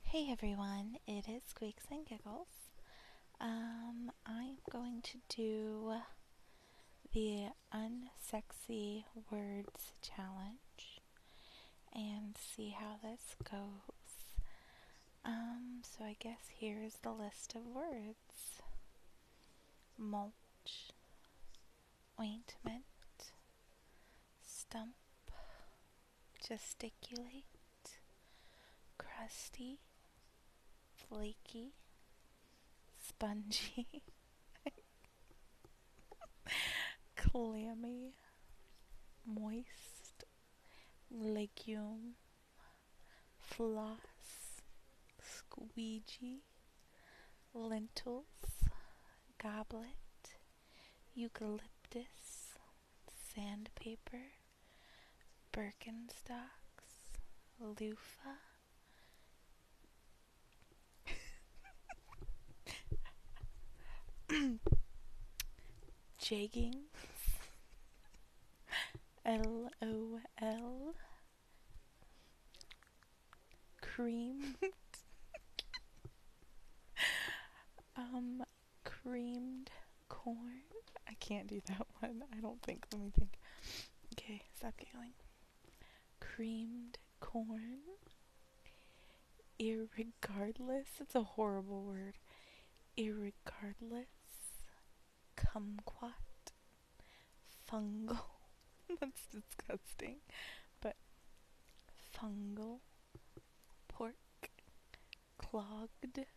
Hey everyone, it is Squeaks and Giggles. I'm going to do the unsexy words challenge and see how this goes. So I guess here's the list of words: mulch, ointment, stump, gesticulate, crusty, flaky, spongy, clammy, moist, legume, floss, squeegee, lentils, goblet, eucalyptus, sandpaper, Birkenstocks, loofah, jeggings, LOL, cream, creamed corn. I can't do that one. I don't think. Let me think. Okay, stop giggling. Creamed corn. Irregardless. It's a horrible word. Irregardless. Kumquat. Fungal. That's disgusting. But fungal. Pork. Clogged.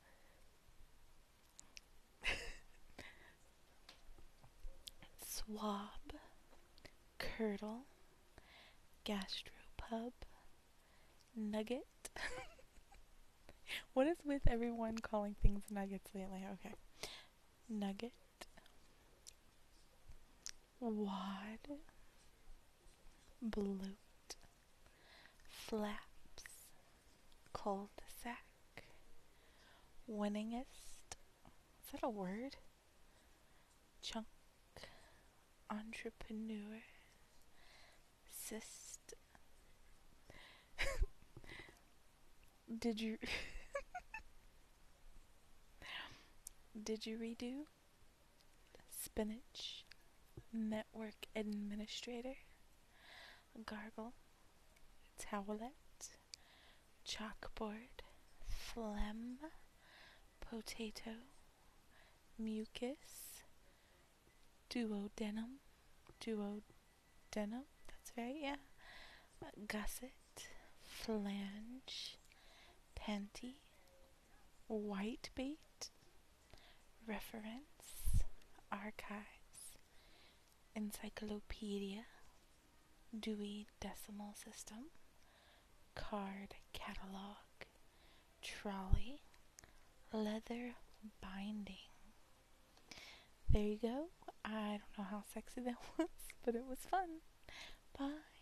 Swab. Curdle. Gastropub. Nugget. What is with everyone calling things nuggets lately? Okay. Nugget. Wad. Bloat. Flaps. Cul-de-sac. Winningest. Is that a word? Chunk. Entrepreneur. Cyst. Did you did you redo? Spinach. Network administrator. Gargle. Towelette. Chalkboard. Phlegm. Potato. Mucus. Duodenum. Duodenum. That's right, yeah. Gusset. Flange. Panty. Whitebait. Reference. Archives. Encyclopedia. Dewey Decimal System. Card catalog. Trolley. Leather binding. There you go. I don't know how sexy that was, but it was fun. Bye.